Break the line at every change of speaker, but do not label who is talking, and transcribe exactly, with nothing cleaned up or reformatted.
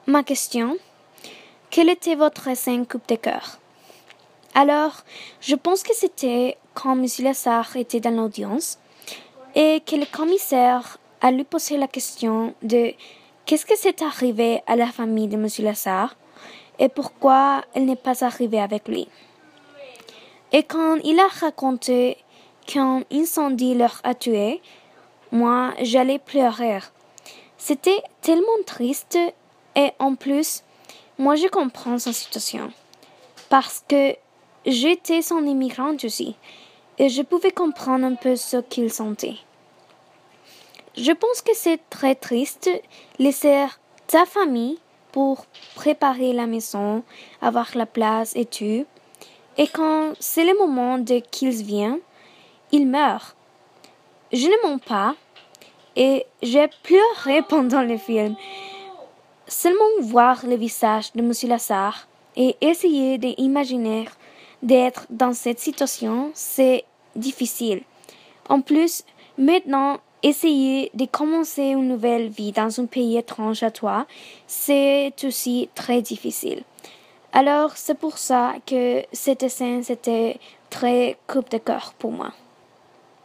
ma question, quelle était votre scène coupe de cœur? Alors, je pense que c'était quand Monsieur Lazare était dans l'audience et que le commissaire a lui posé la question de qu'est-ce que c'est arrivé à la famille de Monsieur Lazare et pourquoi elle n'est pas arrivée avec lui. Et quand il a raconté qu'un incendie leur a tué, moi, j'allais pleurer. C'était tellement triste et en plus, moi, je comprends sa situation parce que j'étais son immigrante aussi et je pouvais comprendre un peu ce qu'il sentait. Je pense que c'est très triste laisser ta famille pour préparer la maison, avoir la place et tout. Et quand c'est le moment de qu'ils viennent, ils meurent. Je ne mens pas et j'ai pleuré pendant le film. Seulement voir le visage de Monsieur Lazare et essayer d'imaginer d'être dans cette situation, c'est difficile. En plus, maintenant, essayer de commencer une nouvelle vie dans un pays étranger à toi, c'est aussi très difficile. Alors, c'est pour ça que cette scène, c'était très coupe de cœur pour moi.